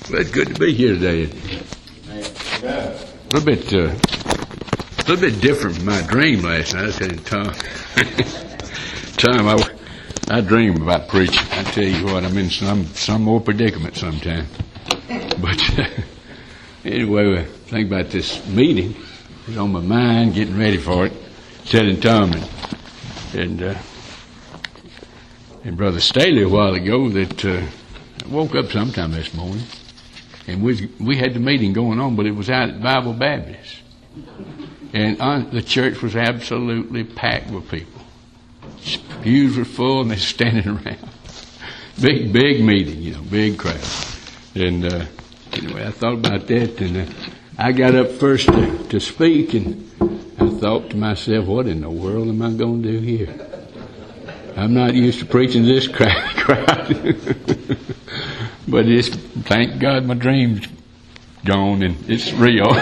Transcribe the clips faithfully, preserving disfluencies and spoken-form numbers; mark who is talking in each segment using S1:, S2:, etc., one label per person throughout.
S1: Well, it's good to be here today. A little bit, uh, a little bit different from my dream last night. I was telling Tom, Tom, I, I dream about preaching. I tell you what, I'm in some some more predicament sometime. But uh, anyway, I think about this meeting. It's on my mind, getting ready for it. Telling Tom and and, uh, and Brother Staley a while ago that uh, I woke up sometime this morning. And we we had the meeting going on, but it was out at Bible Baptist. And uh, the church was absolutely packed with people. Pews were full and they're standing around. Big, big meeting, you know, big crowd. And uh, anyway, I thought about that, and uh, I got up first to, to speak, and I thought to myself, what in the world am I going to do here? I'm not used to preaching to this crowd. But it's, thank God my dream's gone and it's real.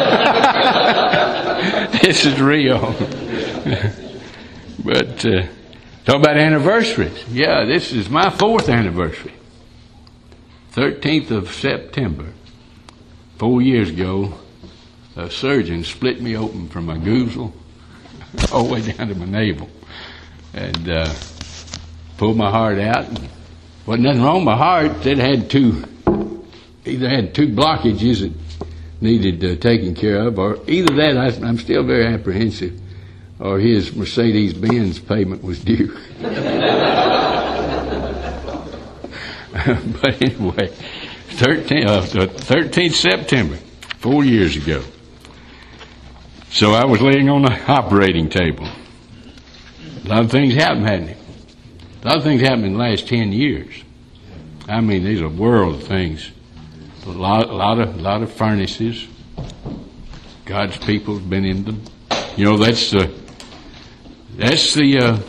S1: This is real. But, uh, talk about anniversaries. Yeah, this is my fourth anniversary. thirteenth of September. Four years ago, a surgeon split me open from my goozle all the way down to my navel. And, uh, pulled my heart out. And wasn't nothing wrong with my heart. It had two, either had two blockages that needed uh, taken care of, or either that, I, I'm still very apprehensive, or his Mercedes-Benz payment was due. But anyway, thirteenth, uh, thirteenth September, four years ago. So I was laying on the operating table. A lot of things happened, hadn't it? A lot of things happened in the last ten years. I mean, there's a world of things. A lot, a lot of, a lot of furnaces. God's people have been in them. You know, that's the, that's the, uh,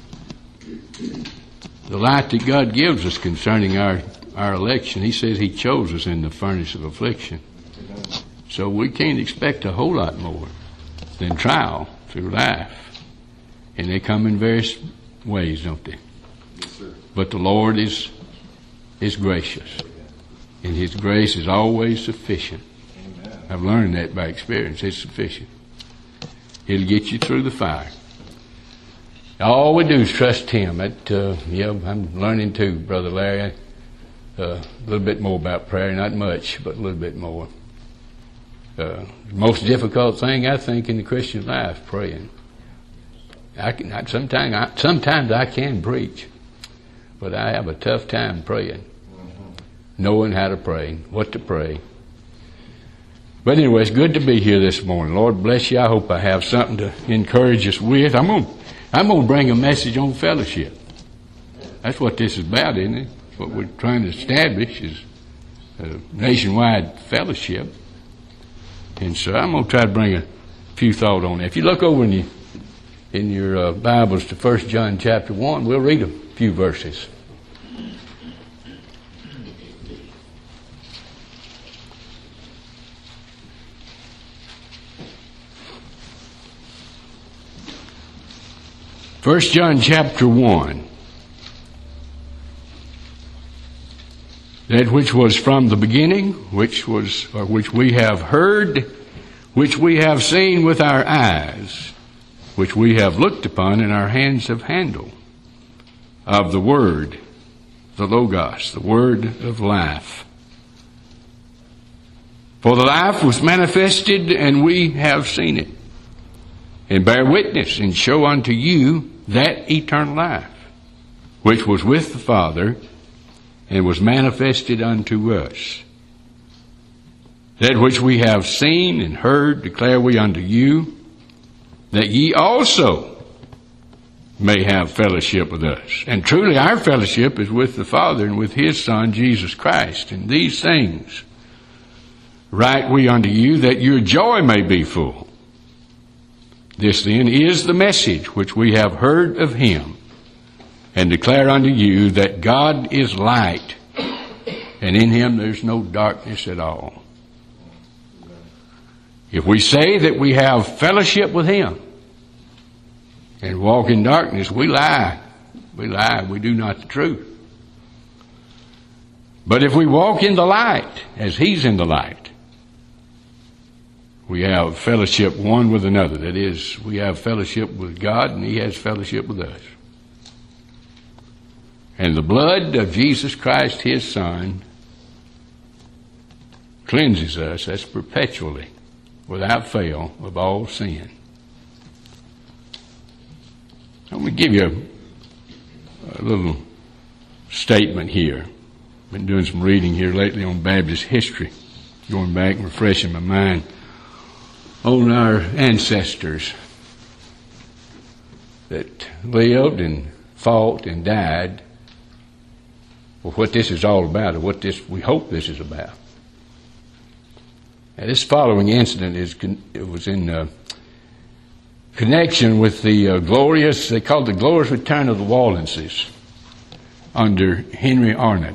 S1: the light that God gives us concerning our, our election. He says He chose us in the furnace of affliction. So we can't expect a whole lot more than trial through life. And they come in various ways, don't they? But the Lord is is gracious, and His grace is always sufficient. Amen. I've learned that by experience. It's sufficient. It'll get you through the fire. All we do is trust Him. That, uh, yeah, I'm learning too, Brother Larry. Uh, a little bit more about prayer, not much, but a little bit more. Uh, the most difficult thing I think in the Christian life, praying. I can, I, sometimes, I, sometimes I can preach, but I have a tough time praying, mm-hmm. knowing how to pray, what to pray. But anyway, it's good to be here this morning. Lord bless you. I hope I have something to encourage us with. I'm going I'm going to bring a message on fellowship. That's what this is about, isn't it? What we're trying to establish is a nationwide fellowship. And so I'm going to try to bring a few thoughts on that. If you look over in your in your uh, Bibles to First John chapter one, we'll read a few verses. First John chapter one. That which was from the beginning, which was, or which we have heard, which we have seen with our eyes, which we have looked upon and our hands have handled, of the Word, the Logos, the Word of life. For the life was manifested, and we have seen it, and bear witness, and show unto you that eternal life, which was with the Father, and was manifested unto us. That which we have seen and heard declare we unto you, that ye also may have fellowship with us. And truly our fellowship is with the Father and with His Son, Jesus Christ. And these things write we unto you, that your joy may be full. This then is the message which we have heard of Him, and declare unto you that God is light, and in Him there's no darkness at all. If we say that we have fellowship with Him and walk in darkness, we lie. We lie. We do not the truth. But if we walk in the light, as He's in the light, we have fellowship one with another. That is, we have fellowship with God, and He has fellowship with us. And the blood of Jesus Christ, His Son, cleanses us, that's perpetually, without fail, of all sin. Let me give you a, a little statement here. Been doing some reading here lately on Baptist history, going back and refreshing my mind on our ancestors that lived and fought and died for what this is all about, or what this we hope this is about. Now, this following incident is it was in uh, connection with the uh, glorious, they called the glorious return of the Waldenses under Henry Arnott.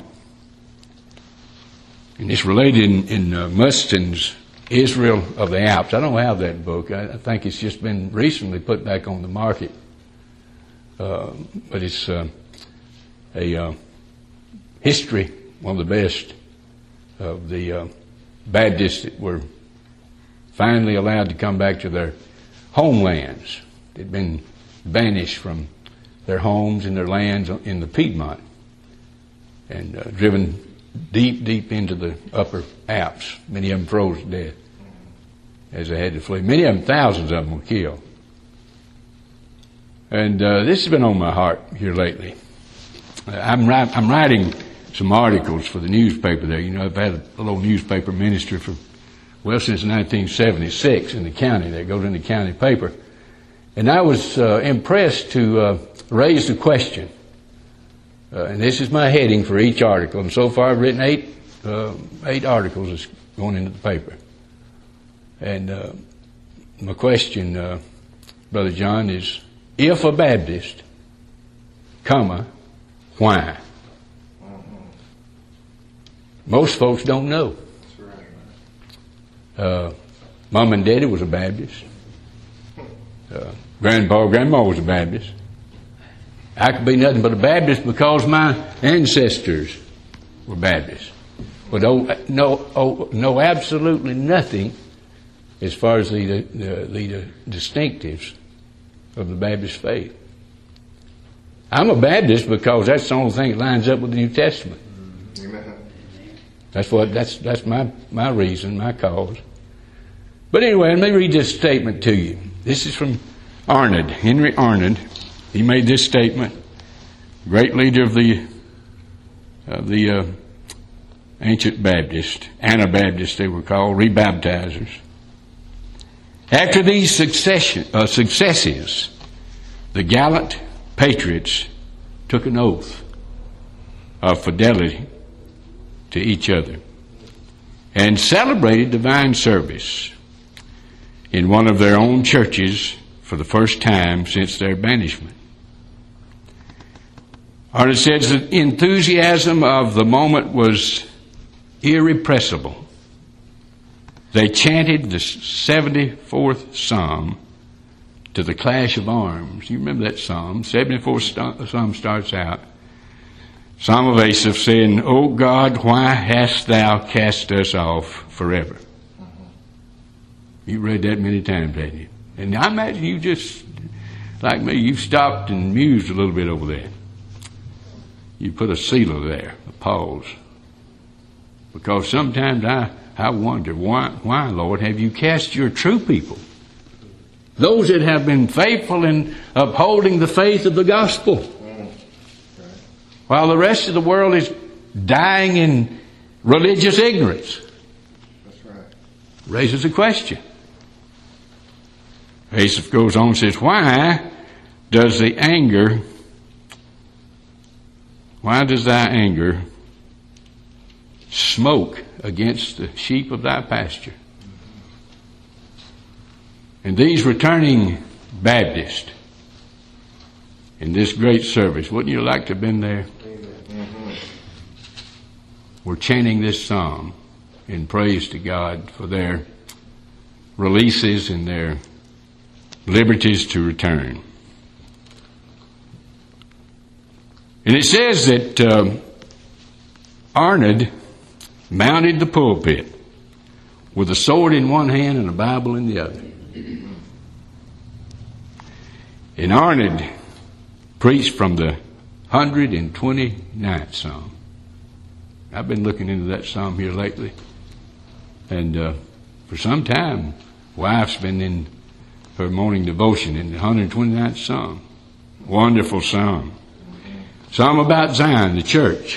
S1: And it's related in, in uh, Muston's Israel of the Alps. I don't have that book. I, I think it's just been recently put back on the market. Uh, but it's uh, a uh, history, one of the best of the uh, Baptists that were finally allowed to come back to their homelands. They'd been banished from their homes and their lands in the Piedmont and uh, driven deep, deep into the upper Alps. Many of them froze to death as they had to flee. Many of them, thousands of them were killed. And uh, this has been on my heart here lately. Uh, I'm, ri- I'm writing some articles for the newspaper there. You know, I've had a little newspaper ministry for, well, since nineteen seventy-six in the county. That goes in the county paper. And I was uh, impressed to uh, raise the question. Uh, and this is my heading for each article. And so far I've written eight, uh, eight articles that's going into the paper. And uh, my question, uh, Brother John, is, if a Baptist, comma, why? Most folks don't know. Uh, Mom and Daddy was a Baptist. Uh, Grandpa, Grandma was a Baptist. I could be nothing but a Baptist because my ancestors were Baptists. But oh, no, oh, no, absolutely nothing as far as the, the, the distinctives of the Baptist faith. I'm a Baptist because that's the only thing that lines up with the New Testament. Amen. That's what. That's that's my my reason, my cause. But anyway, let me read this statement to you. This is from Arnott, Henry Arnott. He made this statement. Great leader of the of the uh, ancient Baptist, Anabaptists they were called, rebaptizers. After these succession, uh, successes, the gallant patriots took an oath of fidelity to each other and celebrated divine service in one of their own churches for the first time since their banishment. Arnold says the enthusiasm of the moment was irrepressible. They chanted the seventy-fourth Psalm to the clash of arms. You remember that Psalm? seventy-fourth Psalm starts out, Psalm of Asaph, saying, O God, why hast thou cast us off forever? You read that many times, haven't you? And I imagine you just, like me, you've stopped and mused a little bit over that. You put a sealer there, a pause. Because sometimes I, I wonder, why, why, Lord, have you cast your true people? Those that have been faithful in upholding the faith of the gospel. While the rest of the world is dying in religious ignorance. That's right. Raises a question. Asaph goes on and says, why does the anger, why does thy anger smoke against the sheep of thy pasture? And these returning Baptists in this great service, wouldn't you like to have been there? Mm-hmm. We're chanting this psalm in praise to God for their releases and their liberties to return. And it says that uh, Arnold mounted the pulpit with a sword in one hand and a Bible in the other. And Arnold preached from the one hundred twenty-ninth Psalm. I've been looking into that Psalm here lately. And uh, for some time, wife's been in her morning devotion in the one hundred twenty-ninth Psalm. Wonderful Psalm. Psalm about Zion, the church.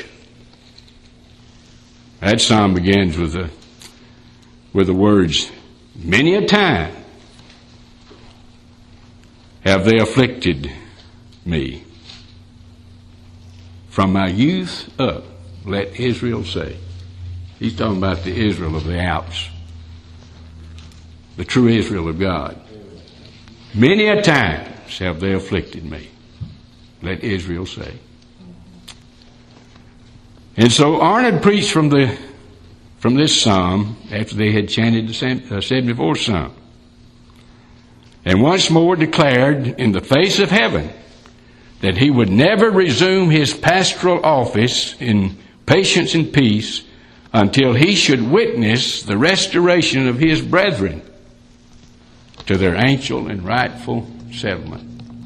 S1: That Psalm begins with the, with the words, "Many a time have they afflicted me. From my youth up, let Israel say." He's talking about the Israel of the Alps, the true Israel of God. "Many a times have they afflicted me, let Israel say." And so Arnold preached from the from this psalm after they had chanted the seventy-fourth Psalm, and once more declared in the face of heaven that he would never resume his pastoral office in patience and peace until he should witness the restoration of his brethren to their ancient and rightful settlement.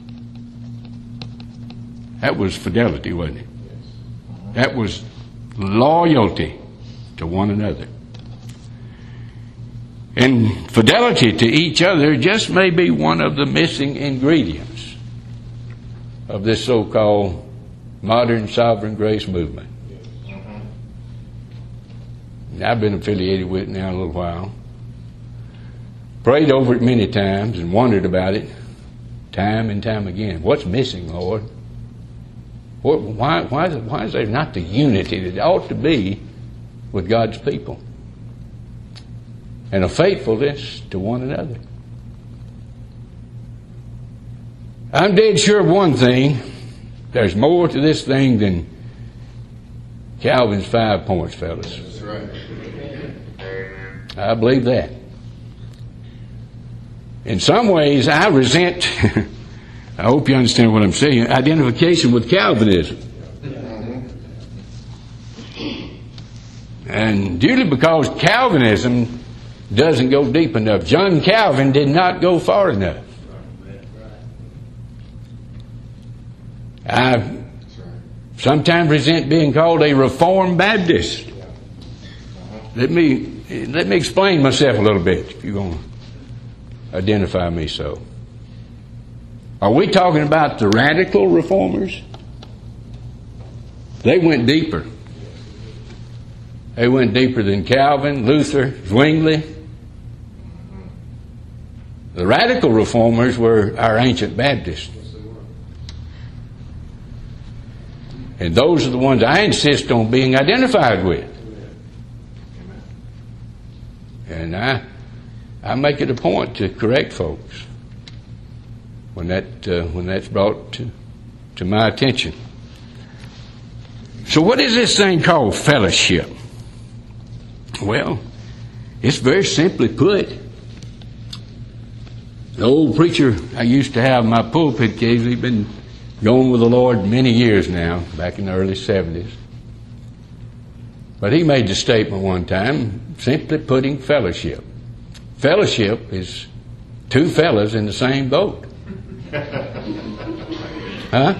S1: That was fidelity, wasn't it? That was loyalty to one another. And fidelity to each other just may be one of the missing ingredients of this so-called modern sovereign grace movement. I've been affiliated with it now a little while. Prayed over it many times and wondered about it time and time again. What's missing, Lord? What, why, why, why is there not the unity that ought to be with God's people? And a faithfulness to one another. I'm dead sure of one thing. There's more to this thing than Calvin's five points, fellas. That's right. I believe that. In some ways, I resent, I hope you understand what I'm saying, identification with Calvinism. And due because Calvinism doesn't go deep enough. John Calvin did not go far enough. I sometimes resent being called a Reformed Baptist. Let me let me explain myself a little bit, if you're going to identify me so. Are we talking about the radical reformers? They went deeper. They went deeper than Calvin, Luther, Zwingli. The radical reformers were our ancient Baptists. And those are the ones I insist on being identified with. And I I make it a point to correct folks when that uh, when that's brought to, to my attention. So what is this thing called fellowship? Well, it's very simply put. The old preacher I used to have in my pulpit case, he's been going with the Lord many years now, back in the early seventies. But he made the statement one time, simply putting fellowship. Fellowship is two fellas in the same boat. Huh?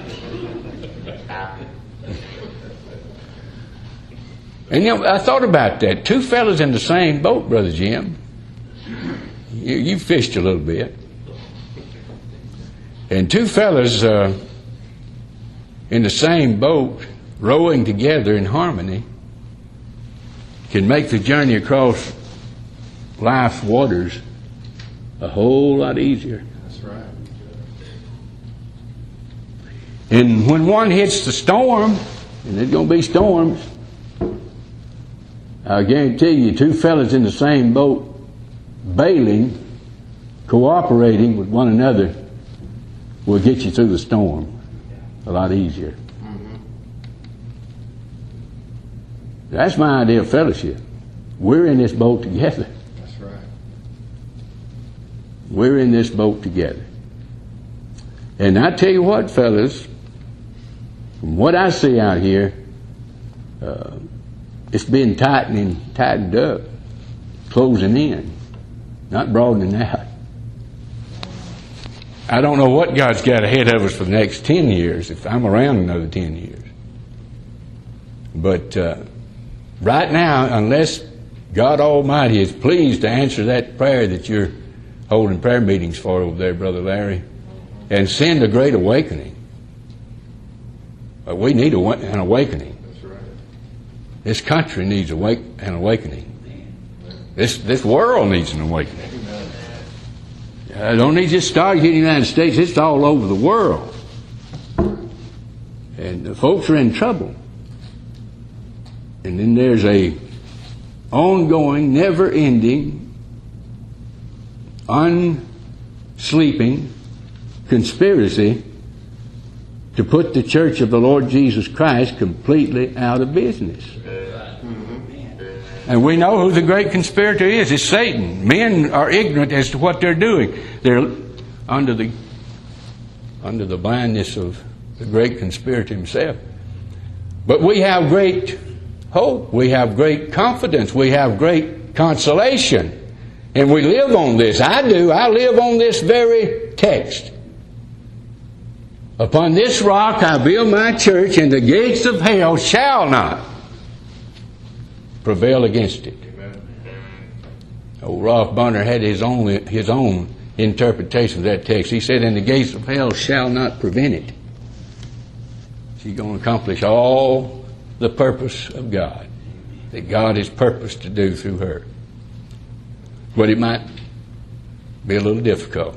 S1: And you know, I thought about that. Two fellas in the same boat, Brother Jim. You, you fished a little bit. And two fellas uh, in the same boat, rowing together in harmony, can make the journey across life's waters a whole lot easier.
S2: That's right.
S1: And when one hits the storm, and there's going to be storms, I guarantee you, two fellas in the same boat, bailing, cooperating with one another, will get you through the storm a lot easier. Mm-hmm. That's my idea of fellowship. We're in this boat together.
S2: That's right.
S1: We're in this boat together. And I tell you what, fellas, from what I see out here, uh, It's been tightening, tightened up, closing in, not broadening out. I don't know what God's got ahead of us for the next ten years, if I'm around another ten years. But uh, right now, unless God Almighty is pleased to answer that prayer that you're holding prayer meetings for over there, Brother Larry, and send a great awakening, uh, we need a, an awakening.
S2: That's right.
S1: This country needs awake, an awakening. This this world needs an awakening. I don't need to just start here in the United States. It's all over the world. And the folks are in trouble. And then there's a ongoing, never-ending, unsleeping conspiracy to put the Church of the Lord Jesus Christ completely out of business. And we know who the great conspirator is. It's Satan. Men are ignorant as to what they're doing. They're under the under the blindness of the great conspirator himself. But we have great hope. We have great confidence. We have great consolation. And we live on this. I do. I live on this very text. Upon this rock I build my church, and the gates of hell shall not prevail against it.
S2: Amen.
S1: Old Ralph Bunner had his own his own interpretation of that text. He said, "And the gates of hell shall not prevent it." She's going to accomplish all the purpose of God that God has purposed to do through her. But it might be a little difficult.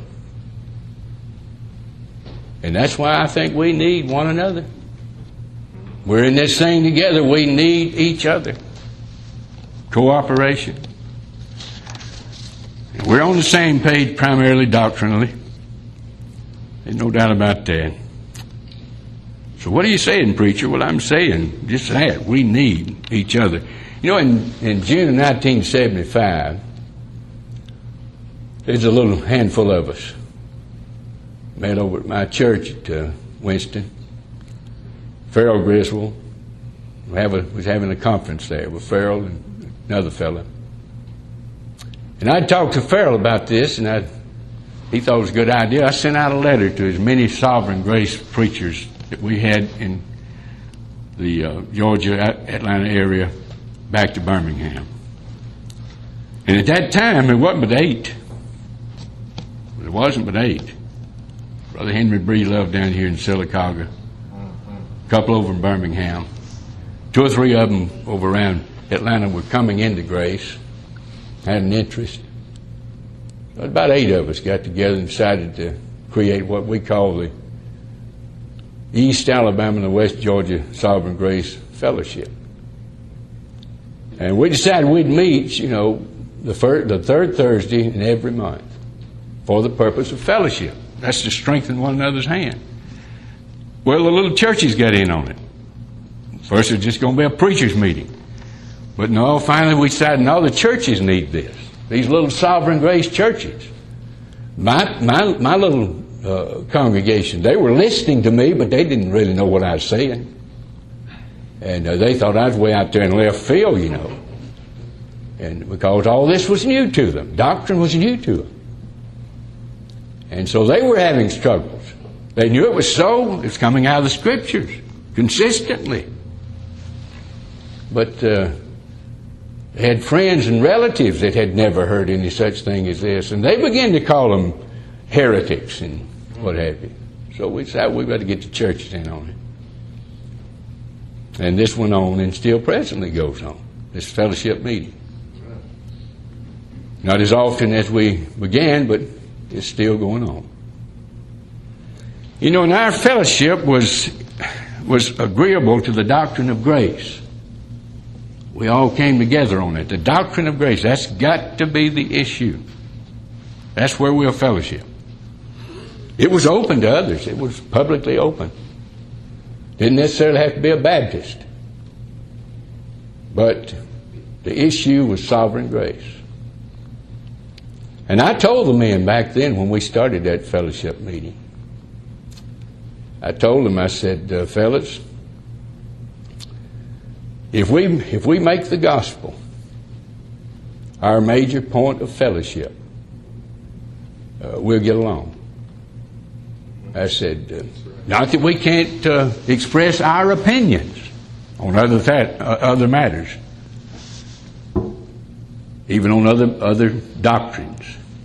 S1: And that's why I think we need one another. We're in this thing together. We need each other. Cooperation. We're on the same page primarily doctrinally. There's no doubt about that. So what are you saying, preacher? Well, I'm saying just that. We need each other. You know, in, in June of nineteen seventy-five, there's a little handful of us met over at my church at uh, Winston. Farrell Griswold was having a conference there with Farrell and another fellow. And I talked to Farrell about this, and I, he thought it was a good idea. I sent out a letter to as many Sovereign Grace preachers that we had in the uh, Georgia, Atlanta area back to Birmingham. And at that time, it wasn't but eight. It wasn't but eight. Brother Henry Breedlove down here in Sylacauga, a couple over in Birmingham, two or three of them over around Atlanta were coming into Grace, had an interest. But about eight of us got together and decided to create what we call the East Alabama and the West Georgia Sovereign Grace Fellowship. And we decided we'd meet, you know, the, first, the third Thursday in every month for the purpose of fellowship. That's to strengthen one another's hand. Well, the little churches got in on it. First it was just going to be a preacher's meeting. But no, finally we decided, no, the churches need this. These little Sovereign Grace churches. My, my, my little uh, congregation, they were listening to me, but they didn't really know what I was saying. And uh, they thought I was way out there in left field, you know. And because all this was new to them. Doctrine was new to them. And so they were having struggles. They knew it was so. It's coming out of the Scriptures consistently. But uh, they had friends and relatives that had never heard any such thing as this. And they began to call them heretics and what have you. So we decided we've got to get the churches in on it. And this went on and still presently goes on. This fellowship meeting. Not as often as we began, but it's still going on. You know, and our fellowship was was agreeable to the doctrine of grace. We all came together on it. The doctrine of grace, that's got to be the issue. That's where we'll fellowship. It was open to others. It was publicly open. Didn't necessarily have to be a Baptist. But the issue was sovereign grace. And I told the men back then when we started that fellowship meeting, I told them, I said, uh, fellas, If we, if we make the gospel our major point of fellowship, uh, we'll get along. I said, uh, not that we can't uh, express our opinions on other, that, uh, other matters, even on other, other doctrines.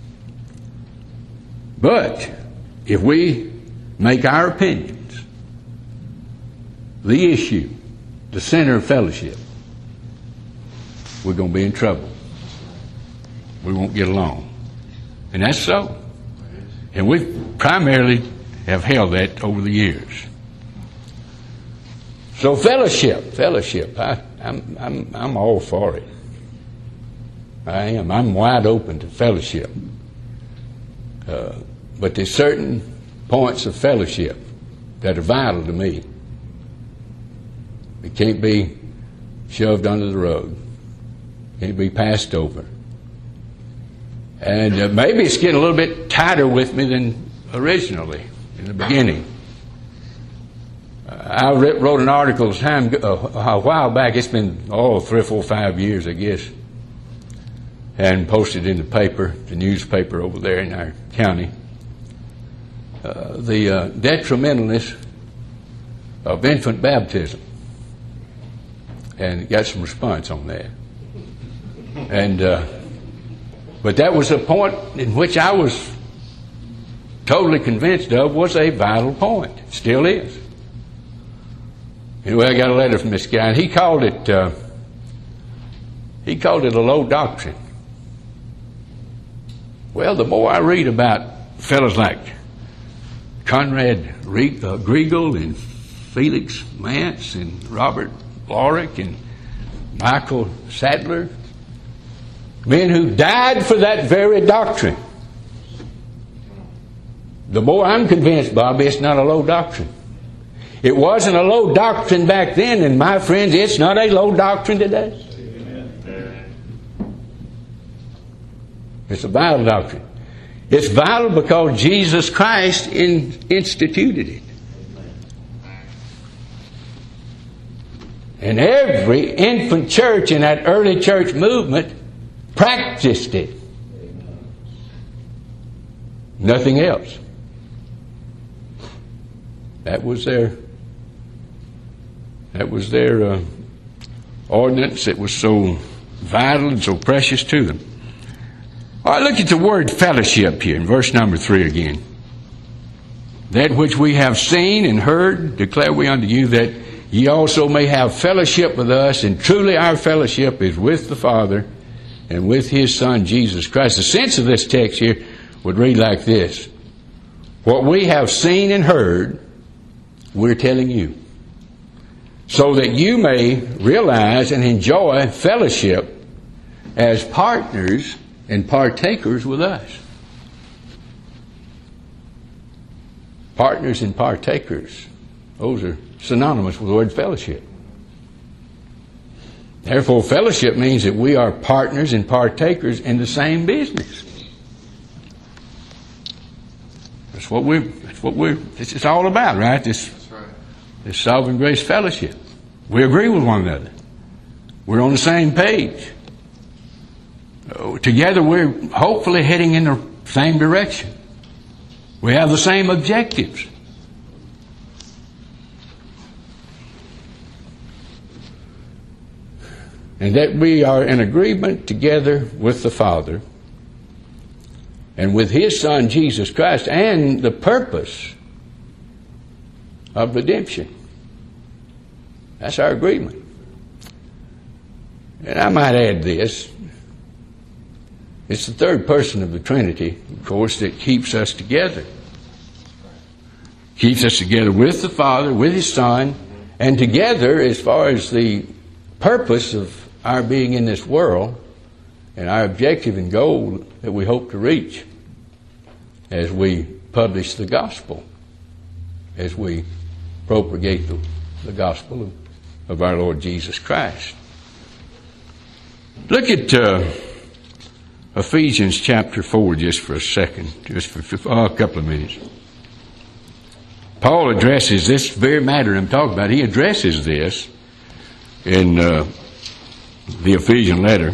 S1: But if we make our opinions the issue, the center of fellowship, we're going to be in trouble. We won't get along. And that's so. And we primarily have held that over the years. So fellowship, fellowship, I, I'm, I'm, I'm all for it. I am. I'm wide open to fellowship. Uh, but there's certain points of fellowship that are vital to me. It can't be shoved under the rug. Can't be passed over. And uh, maybe it's getting a little bit tighter with me than originally in the beginning. Uh, I re- wrote an article time, uh, a while back. It's been, oh, three or four, five years, I guess. And posted in the paper, the newspaper over there in our county. Uh, the uh, detrimentalness of infant baptism. And got some response on that. And, uh, but that was a point in which I was totally convinced of was a vital point. Still is. Anyway, I got a letter from this guy, and he called it, uh, he called it a low doctrine. Well, the more I read about fellows like Conrad Griegel and Felix Mance and Robert Lorick and Michael Sadler, men who died for that very doctrine, the more I'm convinced, Bobby, it's not a low doctrine. It wasn't a low doctrine back then, and my friends, it's not a low doctrine today. It's a vital doctrine. It's vital because Jesus Christ in, instituted it. And every infant church in that early church movement practiced it. Nothing else. That was their that was their uh, ordinance. It was so vital and so precious to them. All right, look at the word fellowship here in verse number three again. That which we have seen and heard, declare we unto you, that ye also may have fellowship with us, and truly our fellowship is with the Father and with His Son, Jesus Christ. The sense of this text here would read like this. What we have seen and heard, we're telling you, so that you may realize and enjoy fellowship as partners and partakers with us. Partners and partakers. Those are synonymous with the word fellowship. Therefore, fellowship means that we are partners and partakers in the same business. That's what we're, that's what we're, this is all about, right? This, that's right. This Sovereign Grace Fellowship. We agree with one another. We're on the same page. Together we're hopefully heading in the same direction. We have the same objectives. And that we are in agreement together with the Father and with His Son Jesus Christ and the purpose of redemption. That's our agreement. And I might add this. It's the third person of the Trinity, of course, that keeps us together. Keeps us together with the Father, with His Son, and together as far as the purpose of our being in this world and our objective and goal that we hope to reach as we publish the gospel, as we propagate the, the gospel of, of our Lord Jesus Christ. Look at uh, Ephesians chapter four just for a second, just for, for oh, a couple of minutes. Paul addresses this very matter I'm talking about. He addresses this in uh, the Ephesian letter,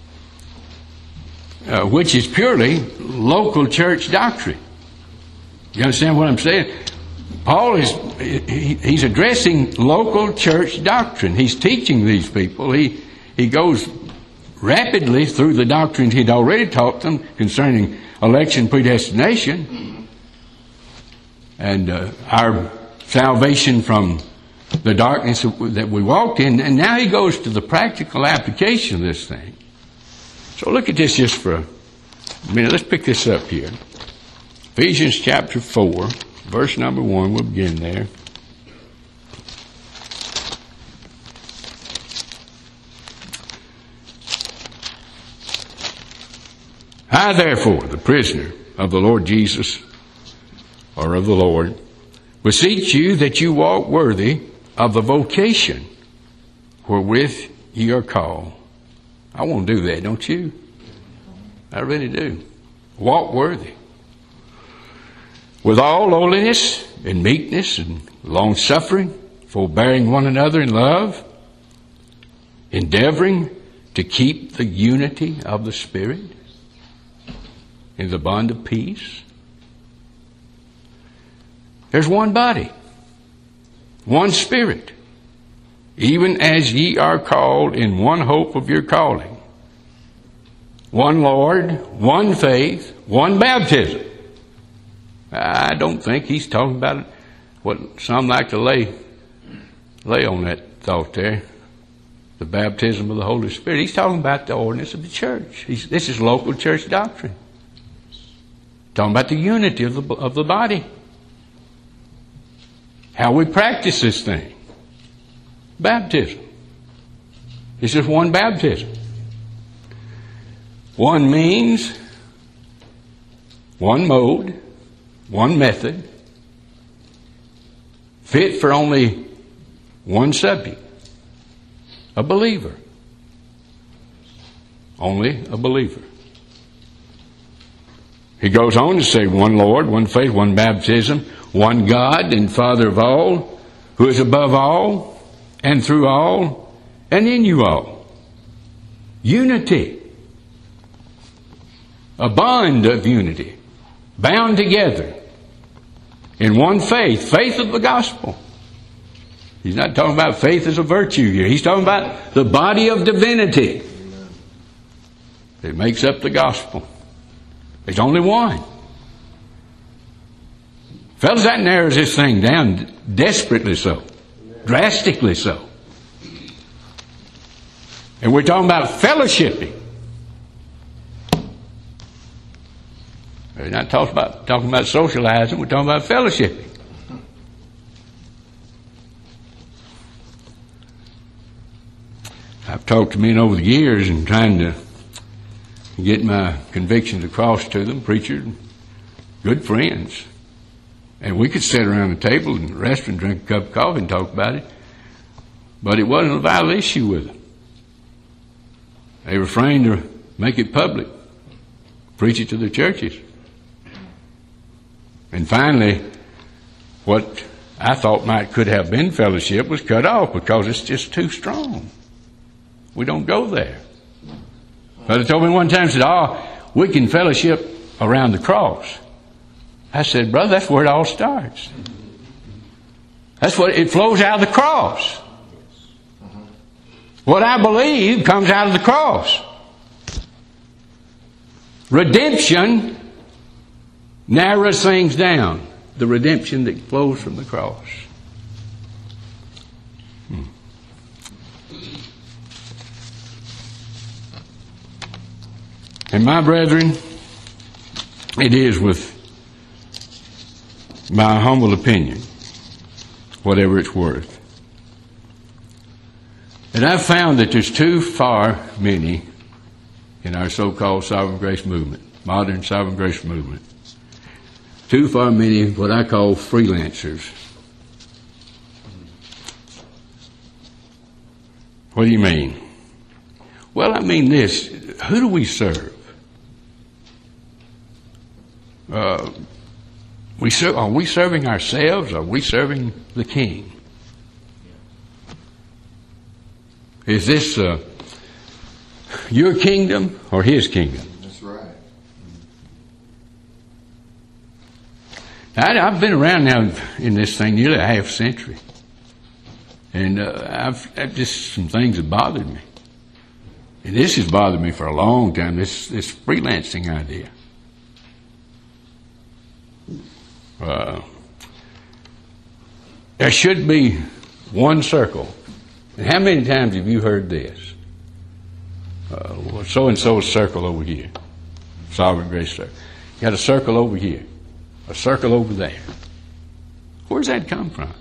S1: uh, which is purely local church doctrine. You understand what I'm saying? Paul is he, he's addressing local church doctrine. He's teaching these people. He he goes rapidly through the doctrines he'd already taught them concerning election, predestination, and uh, our salvation from the darkness that we walked in. And now he goes to the practical application of this thing. So look at this just for a minute. Let's pick this up here. Ephesians chapter four, verse number one. We'll begin there. I, therefore, the prisoner of the Lord Jesus, or of the Lord, beseech you that you walk worthy of the vocation wherewith ye are called. I want to do that, don't you? I really do. Walk worthy. With all lowliness and meekness and long-suffering, forbearing one another in love, endeavoring to keep the unity of the Spirit in the bond of peace. There's one body, one Spirit, even as ye are called in one hope of your calling, one Lord, one faith, one baptism. I don't think he's talking about what some like to lay lay on that thought there, the baptism of the Holy Spirit. He's talking about the ordinance of the church. He's, this is local church doctrine. Talking about the unity of the of the body. How we practice this thing. Baptism. It's just one baptism. One means, one mode, one method, fit for only one subject. A believer. Only a believer. He goes on to say one Lord, one faith, one baptism, one God and Father of all, who is above all and through all and in you all. Unity. A bond of unity. Bound together in one faith. Faith of the gospel. He's not talking about faith as a virtue here. He's talking about the body of divinity. It makes up the gospel. There's only one. Fellas, that narrows this thing down desperately so. Drastically so. And we're talking about fellowshipping. We're not talking about, talking about socializing. We're talking about fellowshipping. I've talked to men over the years and trying to get my convictions across to them, preachers, good friends. And we could sit around the table in a restaurant, drink a cup of coffee and talk about it. But it wasn't a vital issue with them. They refrained to make it public, preach it to their churches. And finally, what I thought might could have been fellowship was cut off because it's just too strong. We don't go there. Brother told me one time, said, oh, we can fellowship around the cross. I said, brother, that's where it all starts. That's what it flows out of the cross. What I believe comes out of the cross. Redemption narrows things down. The redemption that flows from the cross. Hmm. And my brethren, it is with my humble opinion, whatever it's worth, that I've found that there's too far many in our so-called sovereign grace movement, modern sovereign grace movement, too far many what I call freelancers. What do you mean? Well, I mean this. Who do we serve? Uh, we ser- are we serving ourselves? Or are we serving the King? Is this uh, your kingdom or his kingdom?
S2: That's right.
S1: I, I've been around now in this thing nearly a half century. And uh, I've, I've just some things that bothered me. And this has bothered me for a long time, this, this freelancing idea. Uh, there should be one circle. And how many times have you heard this? Uh, well, so-and-so's circle over here. Sovereign Grace Circle. You got a circle over here. A circle over there. Where's that come from?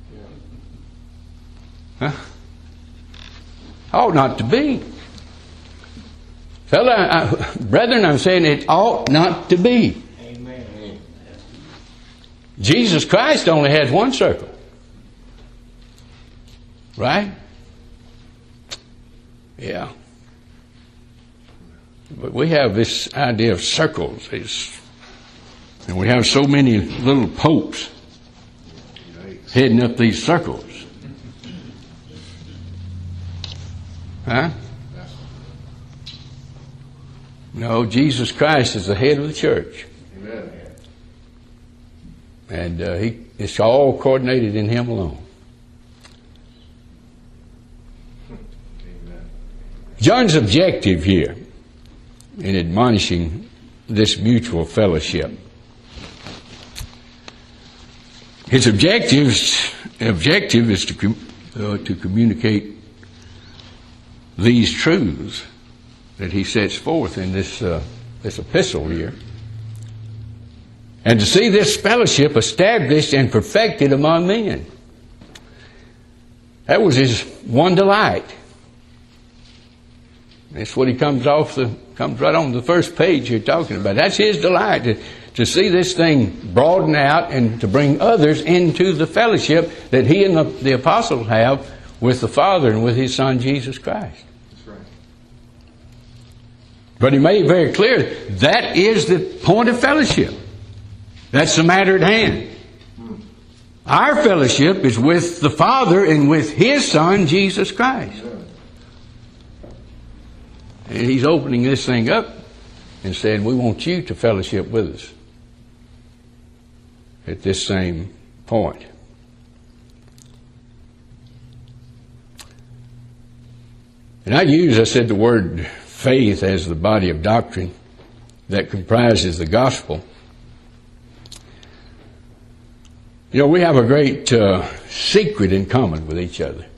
S1: Huh? Ought not to be. Fella, I, brethren, I'm saying it ought not to be.
S2: Amen.
S1: Jesus Christ only has one circle. Right? Yeah. But we have this idea of circles. It's, and we have so many little popes heading up these circles. Huh? No, Jesus Christ is the head of the church.
S2: Amen.
S1: And uh, he, it's all coordinated in Him alone.
S2: Amen.
S1: John's objective here in admonishing this mutual fellowship, his objectives, objective is to, com- uh, to communicate these truths that he sets forth in this uh, this epistle here, and to see this fellowship established and perfected among men. That was his one delight. That's what he comes off the comes right on the first page you're talking about. That's his delight, to, to see this thing broaden out and to bring others into the fellowship that he and the, the apostles have with the Father and with His Son Jesus Christ.
S2: That's right.
S1: But he made it very clear that is the point of fellowship. That's the matter at hand. Our fellowship is with the Father and with His Son Jesus Christ. And he's opening this thing up and saying, we want you to fellowship with us at this same point. And I use, I said, the word faith as the body of doctrine that comprises the gospel. You know, we have a great uh, secret in common with each other.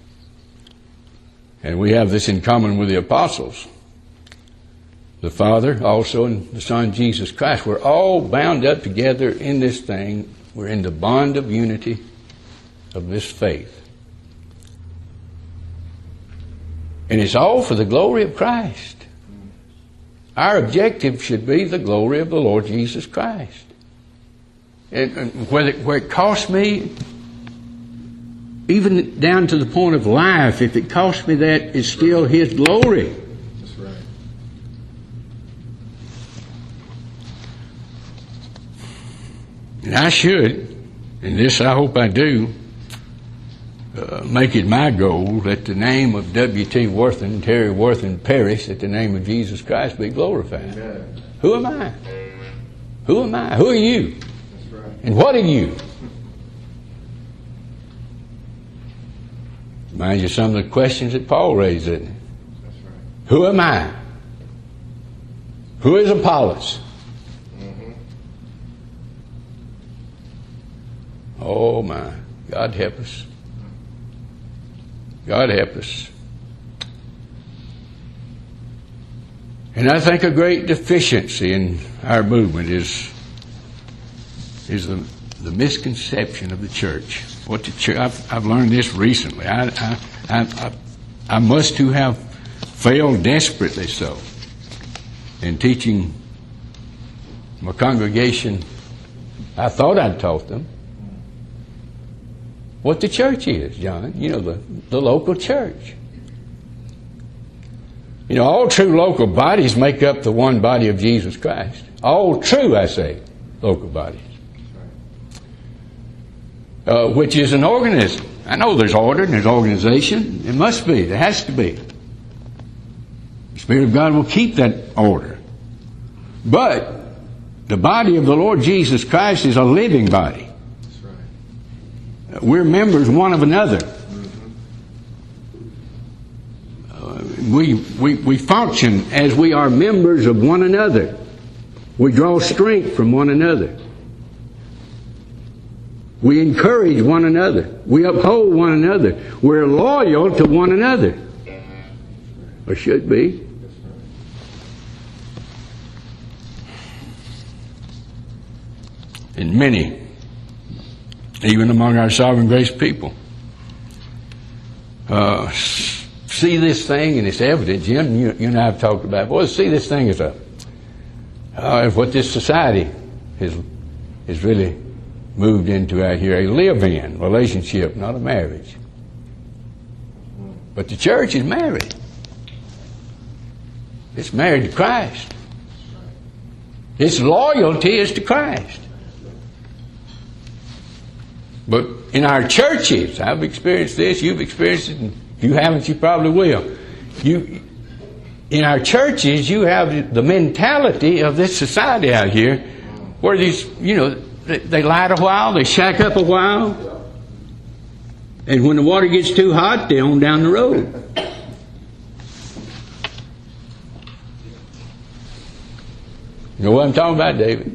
S1: And we have this in common with the apostles. The Father also and the Son Jesus Christ. We're all bound up together in this thing. We're in the bond of unity of this faith. And it's all for the glory of Christ. Our objective should be the glory of the Lord Jesus Christ. And, and whether, where it costs me, even down to the point of life, if it costs me that, it's still His glory.
S2: That's right.
S1: And I should, and this I hope I do, uh, make it my goal that the name of W T Worthen, Terry Worthen perish, that the name of Jesus Christ be glorified.
S2: Amen.
S1: Who am I? Who am I? Who are you?
S2: That's right.
S1: And what are you? Mind you, some of the questions that Paul raised, isn't it?
S2: That's right.
S1: Who am I? Who is Apollos?
S2: Mm-hmm.
S1: Oh my, God help us. God help us. And I think a great deficiency in our movement is is the, the misconception of the church. What the church, I've, I've learned this recently. I, I, I, I, I must to have failed desperately so in teaching my congregation. I thought I'd taught them what the church is, John. You know, the, the local church. You know, all true local bodies make up the one body of Jesus Christ. All true, I say, local bodies. Uh, which is an organism. I know there's order and there's organization. It must be. There has to be. The Spirit of God will keep that order. But the body of the Lord Jesus Christ is a living body.
S2: That's right.
S1: We're members one of another. Uh, we, we, we function as we are members of one another. We draw strength from one another. We encourage one another. We uphold one another. We're loyal to one another. Or should be. And many, even among our Sovereign Grace people, uh, see this thing, and it's evident. Jim, you, you and I have talked about it. Boy, see this thing as a uh, what this society has has really moved into out here, a live-in relationship, not a marriage. But the church is married. It's married to Christ. Its loyalty is to Christ. But in our churches, I've experienced this, you've experienced it, and if you haven't, you probably will. You, in our churches, you have the mentality of this society out here where these, you know, they, they light a while, they shack up a while, and when the water gets too hot, they're on down the road. You know what I'm talking about, David?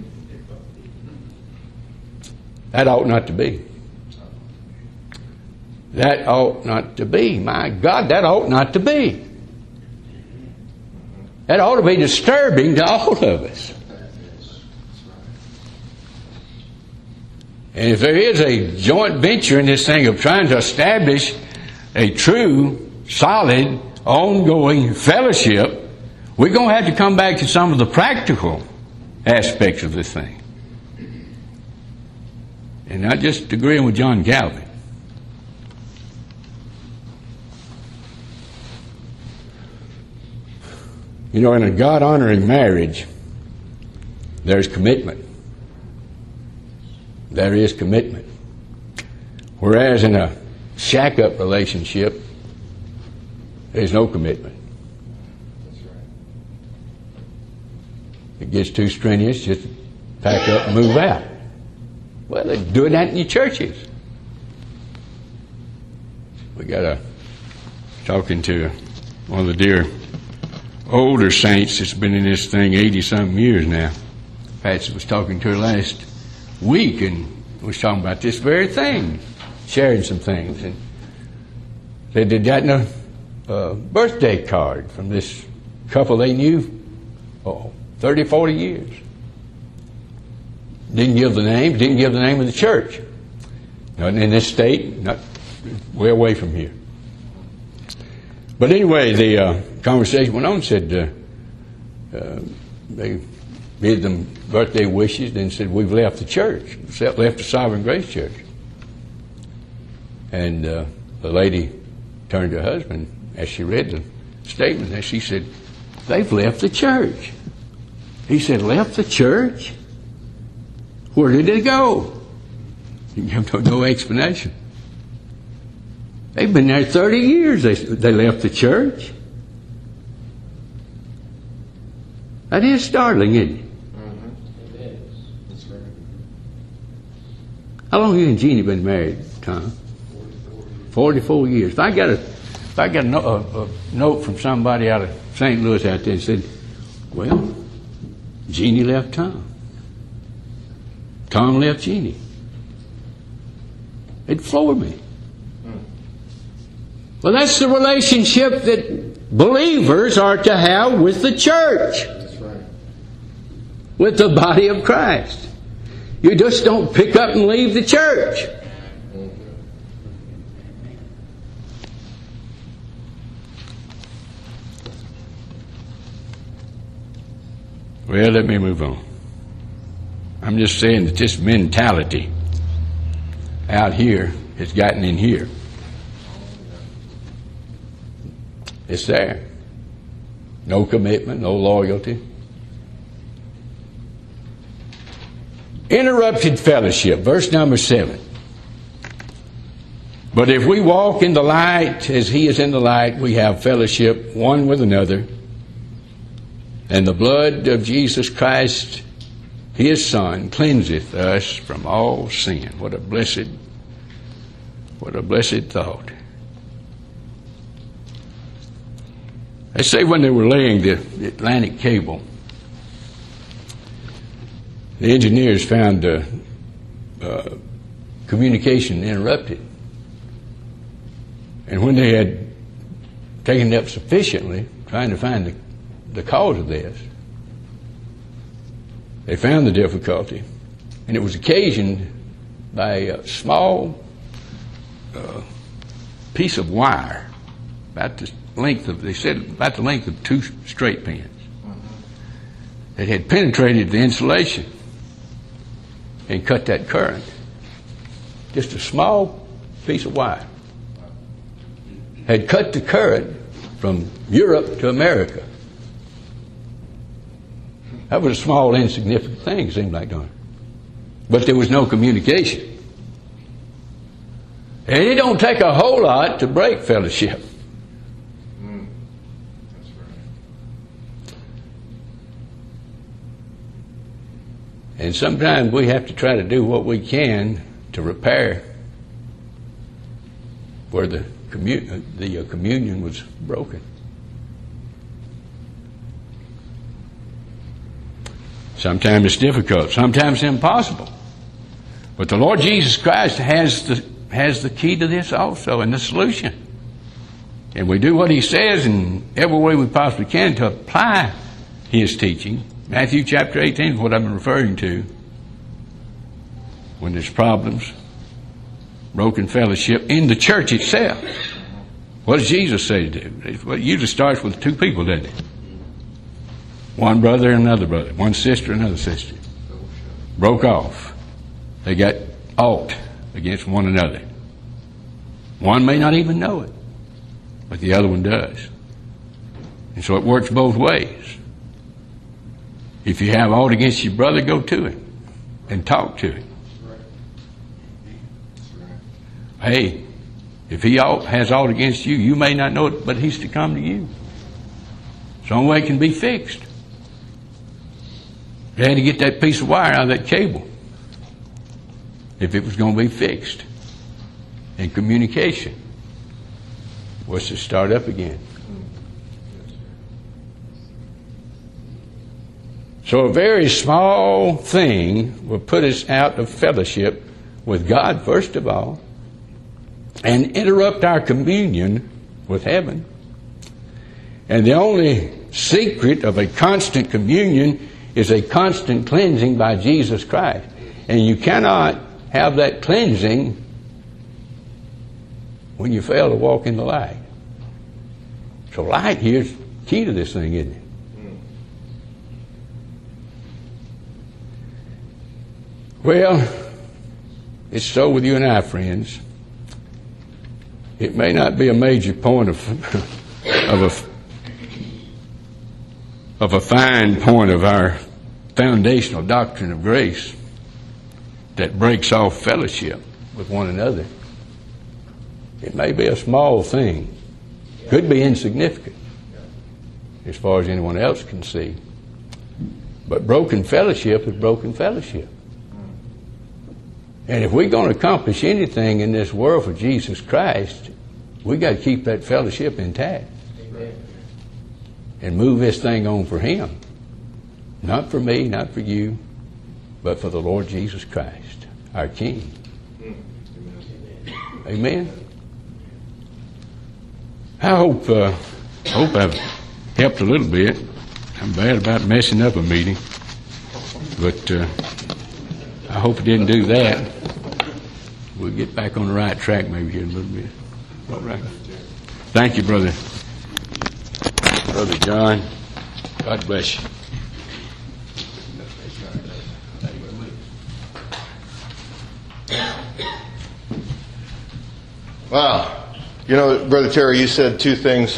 S1: That ought not to be. That ought not to be. My God, that ought not to be. That ought to be disturbing to all of us. And if there is a joint venture in this thing of trying to establish a true, solid, ongoing fellowship, we're going to have to come back to some of the practical aspects of this thing. And not just agreeing with John Calvin. You know, in a God-honoring marriage, there's commitment. There is commitment. Whereas in a shack-up relationship, there's no commitment.
S2: That's right.
S1: It gets too strenuous, just pack up and move out. Well, they're doing that in your churches. We got a talking to one of the dear older saints that's been in this thing eighty-something years now. Patsy was talking to her last week and was talking about this very thing, sharing some things. And said they'd gotten a uh, birthday card from this couple they knew oh, thirty, forty years. Didn't give the name, didn't give the name of the church. Not in this state, not way away from here. But anyway, the uh, conversation went on and said uh, uh, they bid them birthday wishes, then said, we've left the church, left the Sovereign Grace Church. And uh, the lady turned to her husband as she read the statement, and she said, they've left the church. He said, left the church? Where did they go? You give no, no explanation. They've been there thirty years. They, they left the church. That is startling, isn't it?
S2: Mm-hmm. It is. That's right.
S1: How long have you and Jeannie been married, Tom? Forty-four years. If I got a, if I got a, no, a, a note from somebody out of Saint Louis out there and said, well, Jeannie left Tom. Tom left Jeannie. It'd floor me. Well, that's the relationship that believers are to have with the church.
S2: That's right.
S1: With the body of Christ. You just don't pick up and leave the church.
S2: Mm-hmm.
S1: Well, let me move on. I'm just saying that this mentality out here has gotten in here. It's there. No commitment, no loyalty. Interrupted fellowship, verse number seven. But if we walk in the light as he is in the light, we have fellowship one with another. And the blood of Jesus Christ, his Son, cleanseth us from all sin. What a blessed, what a blessed thought. They say when they were laying the Atlantic cable, the engineers found uh, uh, communication interrupted. And when they had taken it up sufficiently, trying to find the, the cause of this, they found the difficulty. And it was occasioned by a small uh, piece of wire, about the length of, they said about the length of two straight pins, that had penetrated the insulation and cut that current. Just a small piece of wire had cut the current from Europe to America. That was a small, insignificant thing, seemed like, don't it? But there was no communication. And it don't take a whole lot to break fellowship.
S2: Mm. That's right.
S1: And sometimes we have to try to do what we can to repair where the commu- the uh, communion was broken. Sometimes it's difficult. Sometimes it's impossible. But the Lord Jesus Christ has the has the key to this also, and the solution. And we do what he says in every way we possibly can to apply his teaching. Matthew chapter eighteen is what I'm referring to. When there's problems, broken fellowship in the church itself. What does Jesus say to do? Well, it usually starts with two people, doesn't it? One brother and another brother. One sister and another sister. Broke off. They got alt against one another. One may not even know it, but the other one does. And so it works both ways. If you have aught against your brother, go to him and talk to him. Hey, if he has aught against you, you may not know it, but he's to come to you. It's the only way it can be fixed. They had to get that piece of wire out of that cable if it was going to be fixed. And communication was to start up again. So a very small thing will put us out of fellowship with God, first of all, and interrupt our communion with heaven. And the only secret of a constant communion is a constant cleansing by Jesus Christ. And you cannot have that cleansing when you fail to walk in the light. So light here is key to this thing, isn't it? Well, it's so with you and I, friends. It may not be a major point of of a of a fine point of our foundational doctrine of grace that breaks off fellowship with one another. It may be a small thing, could be insignificant as far as anyone else can see, but broken fellowship is broken fellowship. And if we're going to accomplish anything in this world for Jesus Christ, we got to keep that fellowship intact. Amen. And move this thing on for him. Not for me, not for you, but for the Lord Jesus Christ, our King. Amen. Amen. I hope, uh, hope I've helped a little bit. I'm bad about messing up a meeting, but uh, I hope it didn't do that. We'll get back on the right track maybe here in a little bit. All right. Thank you, brother. Brother John. God bless you.
S3: Wow. You know, Brother Terry, you said two things